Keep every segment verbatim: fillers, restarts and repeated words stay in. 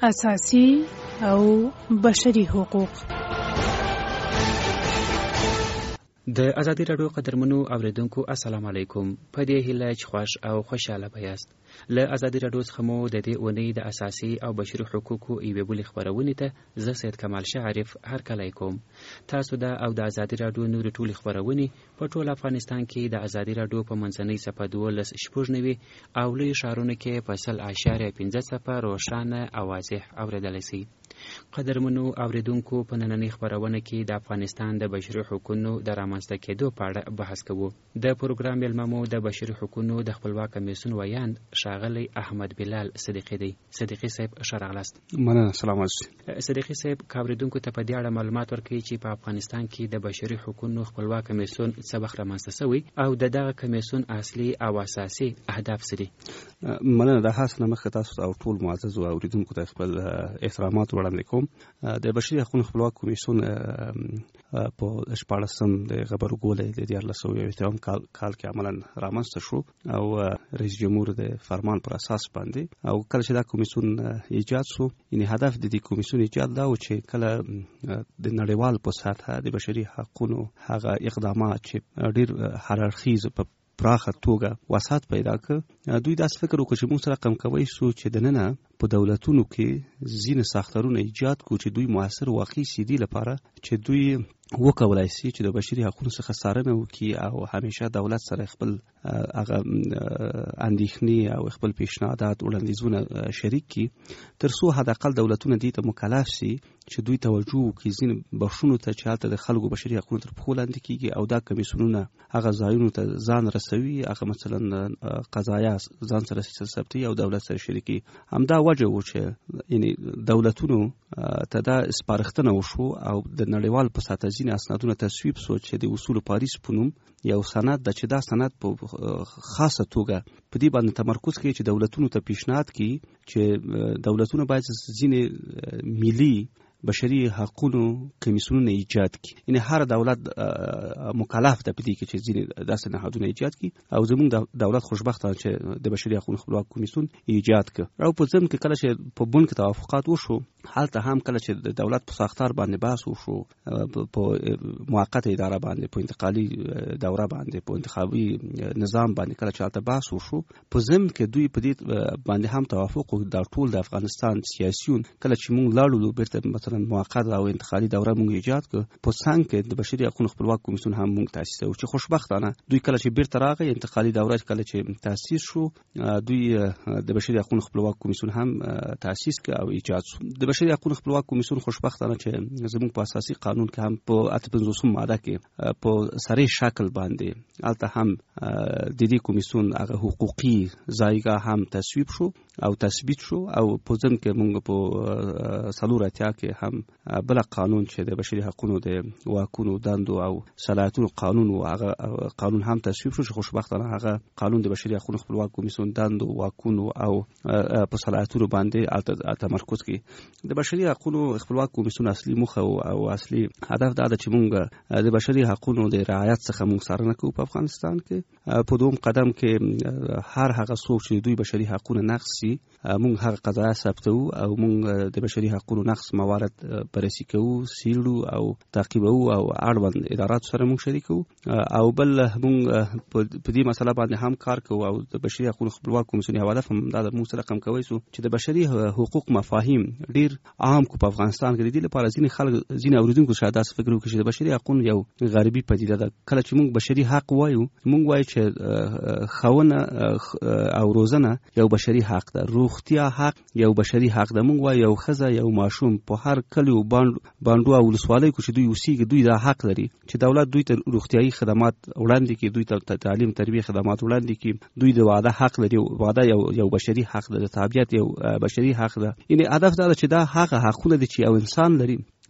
اساسي او بشري حقوق. د ازادي راډیو قدرمنو اوریدونکو السلام علیکم. په دې هیله چې خوښ او خوشاله یاست. له ازادي راډیو څخه مو د دې اونۍ د اساسي او بشري حقوقو یوې بلې خپرونې ته زه سید کمال شعرف هرکلی کوم. تاسو دا او د ازادي راډیو نورې ټولې خپرونې په ټول افغانستان کې د ازادي راډیو په منځنۍ صفحه دولس شپږ نوي او لوی ښارونو کې په سل اعشاریه پنځه صفحه روښانه او واضح اورېدلی سئ. قدرمنو اوریدونکو، په نننۍ خپرونه کې د افغانستان د بشري حقوقو د رامنځته کېدو په اړه بحث کوو. د پروګرام میلمه مو د بشري حقوقو د خپلواک کمیسیون ویاند ښاغلی احمد بلال صدیقي دی. صدیقي صاحب ښه راغلاست. مننه. سلام علیکم. صدیقي صاحب، که اوریدونکو ته په دې اړه معلومات ورکړئ چې په افغانستان کې د بشري حقوقو خپلواک کمیسیون څه وخت رامنځته شوی او د دغه کمیسیون اصلي او اساسي اهداف څه دي؟ مننه. د هڅې نه مخکې تاسو او ټول معزز اوریدونکو ته خپل احترامات وړاندې کوم. د بشري حقوقو خپلواک کمیسیون په شپاړسم د غبرګولۍ د دیارلس سوه یو اتیا کال کې عملاً رامنځته شو او رئیس جمهور د فرمان پر اساس باندې او کله چې دا کمیسیون ایجاد شو، یعنی هدف د دې کمیسیون ایجاد دا و چې کله د نړیوال په سطحه د بشري حقوقو هغه اقدامات چې ډېر هررخیز په پراخه توګه وسعت پیدا کړ، دوی داسې فکر وکړ چې موږ سره رقم کوی شو چې دننه په دولتونو کې ځینې ساختارونه ایجاد کړو چې دوی موثر واقعي سي دي لپاره چې دوی وکولای شي چې د بشري حقوقو څخه څارنه وکړي او همیشه دولت سره خپل هغه اندېښنې او خپل پیشنهادات وړاندیزونه شریک کړي، تر څو حداقل دولتونه دې ته مکلف شي چې دوی توجه وکړي ځینې بخښونو ته چې هلته د خلکو بشري حقوقو تر پښو لاندې کېږي او دا کمیسیونونه هغه ځایونو ته ځان رسوي، هغه مثلا قضایا ځان سره ثبتوي او دولت سره شریکي. همدا وجه و چې یعنی دولتونو ته دا سپارښتنه وشو او د نړیوال په سطحه ځینې اسنادونه تصویب شو چې د اصول پاریس په نوم یو سند ده چې دا سند په خاصه توګه په دې باندې تمرکز کوي چې دولتونو ته پیشنهاد کوي چې دولتونه باید ځینې ملي بشري حقوقو کمیسیونونه ایجاد کړي. یعنی هر دولت مکلف ده په دې کې چې ځینې داسې نهادونه ایجاد کړي او زموږ دولت خوشبخته چې د بشري حقوقو خپلواک کمیسیون ایجاد کړ. او په ځم کې کله چې په بن کې توافقات وشو، هلته هم کله چې د دولت په ساختار باندې بحث وشو، په موقته اداره باندې، په انتقالي دوره باندې، په انتخابي نظام باندې کله چې هلته بحث وشو، په ځم کې دوی په دې باندې هم توافق وکړ د ټول د افغانستان سیاسيون کله چې موږ لاړو بیرته مثلا موقته او انتقالي دوره موږ ایجاد کړ، په څنګ کې د بشري حقوقو خپلواک کمیسیون هم موږ تاسیس کړ چې خوشبختانه دوی کله چې بیرته راغی انتقالي دوره کله چې تاسیس شو، دوی د بشري حقوقو خپلواک کمیسیون هم تاسیس کړ او ایجاد شو. د بشري حقوقو خپلواک کمیسیون خوشبختانه چې زموږ په اساسي قانون کې هم په اته پنځوسم ماده کې په سری شکل باندې البته هم د دې کمیسیون هغه حقوقي ځایګه هم تصویب شو او تثبیت شو او په ځم کې موږ په څلور اتیا کې هم بل قانون چې د بشري حقوقو د واکونو دندو او صلاحیتونو قانون او هغه قانون هم تصویب شو چې خوشبختانه هغه قانون د بشري حقوقو خپلواک کمیسیون دندو، واکونو او په صلاحیتونو باندې تمرکز کوي. د بشري حقوقو خپلواک کمیسیون اصلي موخه او اصلي هدف دا ده چې موږ د بشري حقوقو د رعایت څخه موږ څارنه کوو په افغانستان کې. په دوم قدم کې هر هغه څوک چې دوی بشري حقوقو نقض شي، موږ هغه قضایا ثبتو او موږ د بشري حقوقو نقض موارد بررسي کوو، سیلو او تعقیبو او اړوند ادارات سره موږ شریکو او بل موږ په دې مسله باندې هم کار کوو او د بشري حقوقو خپلواک کمیسیون هدف هم دا موږ سره رقم کوي چې د بشري حقوق مفاهیم ډیر عام کو په افغانستان کې د دې لپاره ځینې خلک ځینې اوریدونکو شاید داسې فکر وکړي چې د بشري حقوقو یو غربي پدیده ده. کله چې موږ بشري حق وایو، موږ وایو چې ښوونه او روزنه یو بشري حق ده، روغتیا حق یو بشري حق ده. موږ وایو یو ښځه یو ماشوم په هر کلیو باندې او ولسوالۍ کې چې دوی اوسېږي دوی دا حق لري چې دولت دوی ته روغتیايي خدمات وړاندې کړي، دوی ته تعلیم تربیه خدمات وړاندې کړي، دوی د واده حق لري. واده یو یو بشري حق ده، د تابعیت یو بشري حق ده. یعنی هدف دا چې دا هغه حقونه دي چې یو انسان لري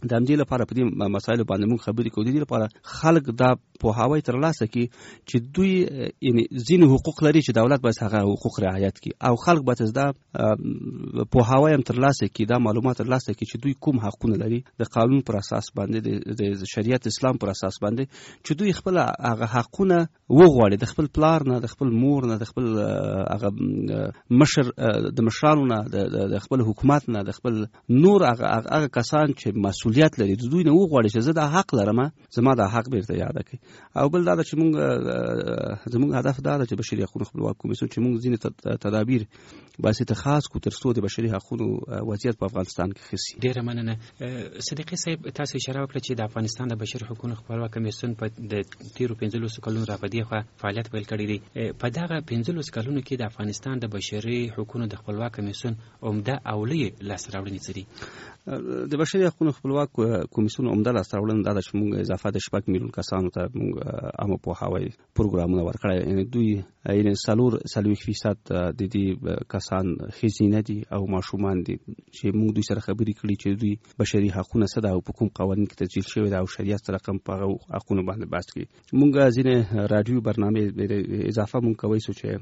د همدې لپاره په دې مسایلو باندې موږ خبرې کوو. د دې لپاره خلک دا پوهاوی ترلاسه کړي چې دوی یعنې ځینې حقوق لري چې دولت باید هغه حقوق رعایت کړي، او خلک باید دا پوهاوی هم ترلاسه کړي، دا معلومات ترلاسه کړي چې دوی کوم حقونه لري د قانون پر اساس باندې، د شریعت اسلام پر اساس باندې، چې دوی خپل هغه حقونه وغواړي د خپل پلار نه، د خپل مور نه، د خپل هغه مشر د مشرانو نه، د خپل حکومت نه، د خپل نور هغه کسان چې مسؤلیت لري دوی نه وغواړي چې زه دا حق لرم، زما دا حق بیرته یاد کړي. او بل دا چې موږ زموږ هدف دا ده چې بشري حقوقو خپلواک کمیسیون چې موږ ځینې تدابیر باید اتخاذ کړو تر څو د بشري حقوقو وضعیت په افغانستان کې ښه شي. ډېره مننه. صدیقي صاحب، تاسو اشاره وکړه چې د افغانستان د بشري حقوقو خپلواک کمیسیون په د تیرو پنځلسو کلونو راپدې خوا فعالیت پیل کړی دی. په دغه پنځلسو کلونو کې د افغانستان د بشري حقوقو د خپلواک کمیسیون عمده او لوی لاسته راوړنې څه دي؟ د بشري حقوقو خپلواک کمیسیون عمده لاسته راوړنه دا ده چې موږ اضافه د شپږ میلیون کسانو ته موږ عامه پوهاوی پروګرامونه ورکړی. یعنې دوی یعنې څلور څلوېښت فیصد د دې کسان ښځینه دي او ماشومان دي چې موږ دوی سره خبرې کړي چې دوی بشري حقونه څه ده او په کوم قوانین کې تسجیل شوي ده او شریعت سره کوم په هغه حقونو باندې بحث کوي. موږ ځینې راډیو برنامې اضافه موږ کوی سو چې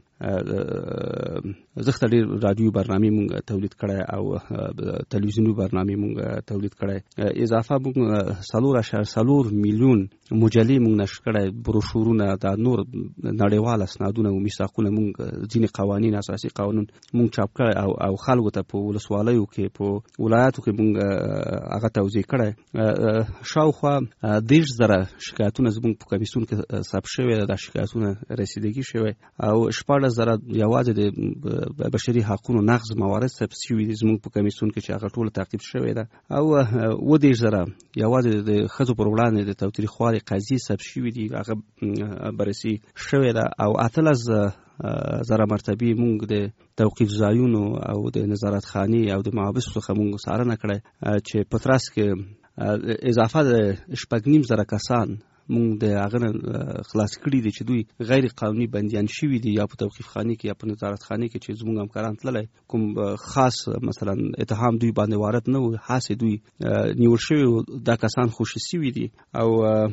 زښته ډېر راډیو برنامې موږ تولید کړی او تلویزیوني برنامې موږ تولید کړی. اضافه موږ څلور اعشاریه څلور میلیون مجلې موږ نشر کړی، بروشورونه، دا نور نړیوال اسنادونه او میثاقونه، موږ ځینې قوانین، اساسي قانون موږ چاپ کړی او او خلکو ته په ولسوالیو کې، په ولایاتو کې موږ هغه توزیع کړی. شاوخوا دېرش زره شکایتونه زموږ په کمیسیون کې ثبت شوي، دا شکایتونه رسیدګي شوي، او شپاړس زره یوازې د بشري حقوقو نقض موارد ثبت شوي دي زموږ په کمیسیون کې چې هغه ټول تعقیب شوی ده، او اووه دېرش زره یوازې د ښځو پر وړاندې د تاوتریخوالي قضیې ثبت شوي دي، هغه بررسي شوې ده، او اتلس زره مرتبې موږ د توقیف ځایونو او د نظارت خانې او د محابسو څخه موږ څارنه کړی چې په ترڅ کې اضافه د شپږ نیم زره کسان موږ د هغه نه خلاص کړي دي چې دوی غیر قانوني بندیان شوي دي، یا په توقیف خانې کې یا په نظارت خانې کې چې زموږ همکاران تللی کوم خاص مثلا اتهام دوی باندې وارد نه و، هسې دوی نیول شوي دا کسان خوشي شوي دي. او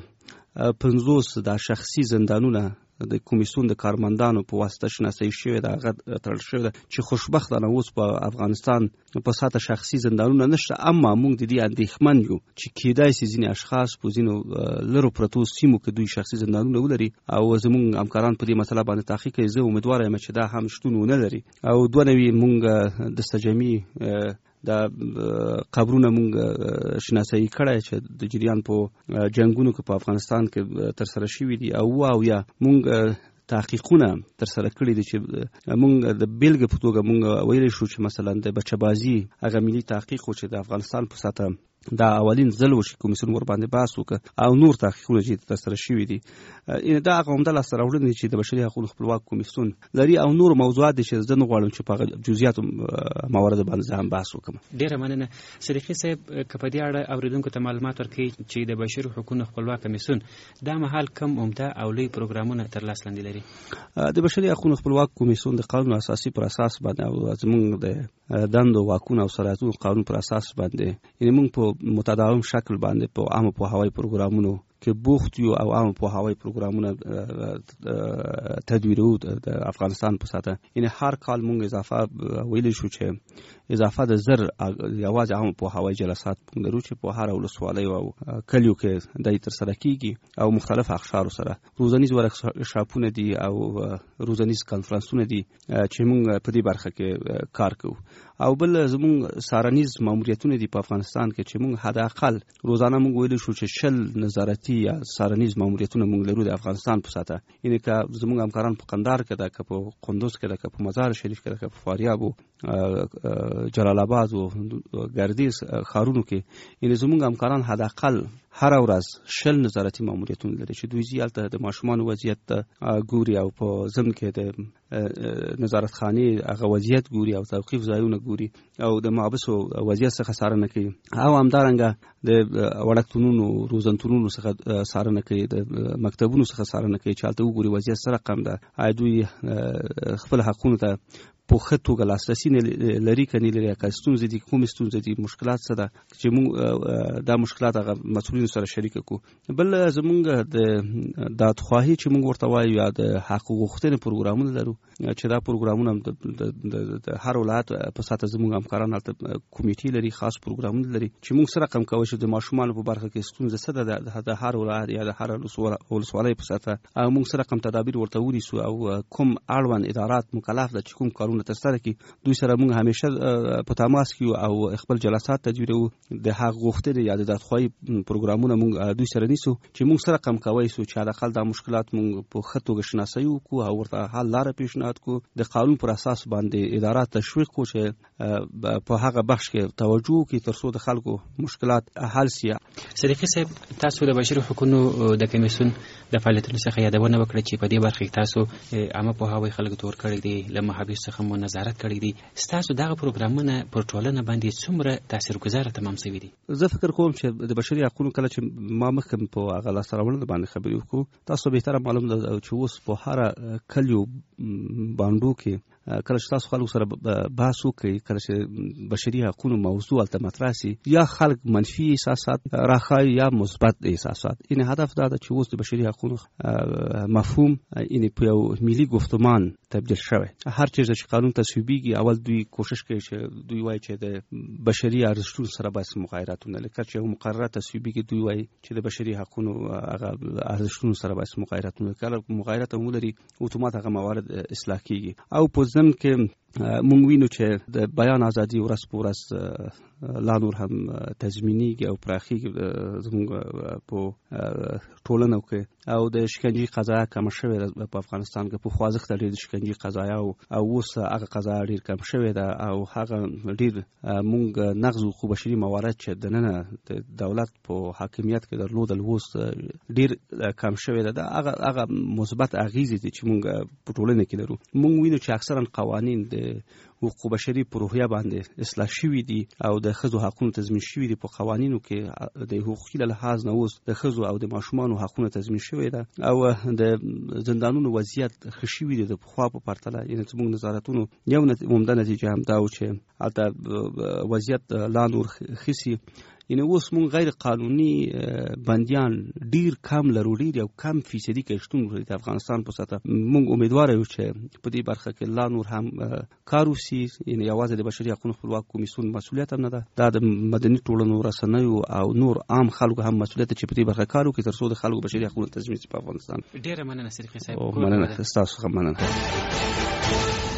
پنځوس دا شخصي زندانونه د کمیسیون د کارمندانو په واسطه شناسایی شوی ده، هغه تړل شوی ده چې خوشبختانه اوس په افغانستان په ساته شخصي زندانونه نشته. اما موږ د دې اندېښمن یو چې کېدای شي ځینې اشخاص په ځینو لرو پرتو سیمو کې دوی شخصي زندانونه ولري، او زموږ همکاران په دې مسله باندې تحقیق کوي. زه امیدوار یم چې دا هم شتون ونه لري. او دوه نوي موږ د سجمي دا قبرونه موږ شناسایی کړی چې د جریان په جنگونو کې په افغانستان کې تر سره شوي دي، او او یا موږ تحقیقونه تر سره کړي دي چې موږ د بیلګې په توګه موږ ویلی شو چې مثلا د بچه‌بازي هغه ملي تحقیق و چې د افغانستان په سطحه دا اولین ځل و چې کمیسیون ور باندې بحث وکړ، او نور تحقیقونه چې تر سره شوي دي. دا هغه عمده لاسته راوړنې دي چې د بشري حقوقو خپلواک کمیسیون لري، او نور موضوعات دي چې زه نه غواړم چې په جزئیاتو موارد باندې زه هم بحث وکړم. ډېره مننه. صدیقي صاحب، که په دې اړه اورېدونکو ته معلومات ورکړي چې د بشري حقوقو خپلواک کمیسیون دا مهال کوم عمده او لوی پروګرامونه تر لاس لاندې لري؟ د بشري حقوقو خپلواک کمیسیون د قانون اساسي پر اساس باندې او زموږ د دندو واکونو او صلاحیتونو قانون پر اساس باندې، یعنې موږ په متداوم شکل باندې په عامه پوهاوی پروګرامونو کې بوخت یو، او عامه پوهاوی پروګرامونه تدویرو د افغانستان په ساته. یعنې هر کال موږ اضافه ویلی شو چې اضافه د زر یوازې عامه پوهاوی جلسات موږ لرو چې په هر ولسوالیو او کلیو کې دای تر سره کیږي، او مختلف اقشارو سره روزنیز ورکشاپونه دي او روزنیز کانفرنسونه دي چې موږ په دې برخه کې کار کوو. او بل زموږ سارنیز ماموریتونه دي په افغانستان کې چې موږ حد اقل روزانه موږ ویلی شو چې شل نظارتي یا سارنیز ماموریتونه موږ لرو د افغانستان په ساته. یعنې که زموږ همکاران په قندهار کې ده، که په قندوز کې ده، که په مزار شریف کې ده، که په فاریاب و جلال آباد و ګردیز ښارونو کې، یعنې زموږ همکاران حد اقل هر ورځ شل نظارتي ماموریتونه لري چې دوی ځي هلته د ماشومانو وضعیت ته ګوري، او په ضمن کې د نظارت خانې هغه وضعیت ګوري، او توقیف ځایونه ګوري، او د محابسو وضعیت څخه څارنه کوي، او همدارنګه د وړکتونونو روزنتونونو څخه څارنه کوي، د مکتبونو څخه څارنه کوي چې هلته وګوري وضعیت څه رقم ده، دوی خپل حقونو ته په ښه توګه لاسرسي نه لري که نه لري، که ستونزې دي کومې ستونزې دي، مشکلات څه ده چې موږ دا مشکلات هغه مسؤلینو سره شریکه کړو. بل زمونږ د دادخواهي چې موږ ورته وایو یا د حق غوښتنې پروګرامونه لرو چې دا پروګرامونه د هر ولایت په ساته زموږ همکاران هلته کمیټې لري، خاص پروګرامونه لري چې موږ سره رقم کوي چې د ماشومانو په برخه کې ستونزه څه ده د هر ولایت یا د هر ولسوالۍ په ساته موږ سره رقم تدابیر ورته ونیسو او کوم اړوند ادارات مکلف ده چې کوم کارونه ترسره کړي دوی سره موږ همیشه په تماس کې او خپل جلسات تدویرو. د حق غوښتنې یا د دادخواهي پروګرامونه موږ دوی سره نیسو چې موږ سره رقم کوي سو چې حداقل دا مشکلات موږ په ښه توګه شناسایي وکړو او ورته حل لاره پیشنهاد کړو. د قانون پر اساس باندې ادارات تشویق کړو چې په هغه بخش کې توجه وکړي تر څو د خلکو مشکلات حل شي. صدیقي صاحب، تاسو د بشري حقوقو د کمیسیون د فعالیتونو څخه یادونه وکړه چې په دې برخه کې تاسو عامه پوهاوی خلکو ته ورکړی دی، له محابس څخه مو نظارت کړی دی. ستاسو دغه پروګرامونه پر ټولنه باندې څومره تاثیرګذاره تمام شوي دي؟ زه فکر کوم چې د بشري حقوقو کله چې ما مخکې په هغه لاسته راوړنو باندې خبرې وکړو، تاسو بهتره معلوم ده چې اوس په هر کلیو باندو کې کله چې تاسو خلکو سره بحث وکړئ، کله چې بشري حقوقو موضوع هلته مطرح سي، یا خلک منفي احساسات راښایي یا مثبت احساسات. این هدف دا ده چې اوس د بشري حقوقو مفهوم این په یو ملي گفتمان تبدیل شوی. هر چیز چې قانون تصویبیږي اول دوی کوشش کوي چې دوی وایي چې د بشري ارزښتونو سره باید مغایرتونه لکه چې مقرره تصویبیږي دوی وایي چې د بشري حقوقو هغه ارزښتونو سره باید مغایرتونه کله مغایرت هم ولري اتومات هغه موارد اصلاح کیږي. او په ځم کې مونږ وینو چې د بیان ازادي ورځ په ورځ لا نور هم تضمینیږي او پراخیږي زموږ په ټولنه کې، او د شکنجې قضایا کم شوې ده په افغانستان کې. په خوازښت ډېر د شکنجې قضایا او اوس هغه قضایا ډېر کم شوې ده او هغه ډېر مونږ نقض حقوق بشري موارد چې دننه د دولت په حاکمیت کې درلودل اوس ډېر کم شوې ده. هغه هغه مثبت اغیزې دي چې مونږ په ټولنه کې لرو. مونږ وینو چې اکثرا قوانین د حقوق بشري په روحیه باندې اصلاح شوي دي او د ښځو حقونه تضمین شوي دي. په قوانینو کې د حقوقي لحاظ نه اوس د ښځو او د ماشومانو حقونه تضمین شوي ده او د زندانونو وضعیت ښه شوي دي د پخوا په پرتله. یعنې زموږ نظارتونو یو عمده نتیجه هم دا و چې هلته وضعیت لا نور ښه سي. یعنی اوس مونږ غیر قانوني بندیان ډیر کم لرو، ډیر یو کم فیصدي کې شتون لري د افغانستان په سطح. مونږ امیدوار یو چې په دې برخه کې لا نور هم کار وشي. یعنی یوازې د بشري حقوقو خپلواک کمیسیون مسؤلیت هم نه ده، دا د مدني ټولنو رسنیو او نور عام خلکو هم مسؤلیت چې په دې برخه کار وکړي تر څو د خلکو بشري حقوقو تضمین شي په افغانستان. ډیره مننه صدیقي صاحب. مننه، ستاسو څخه مننه.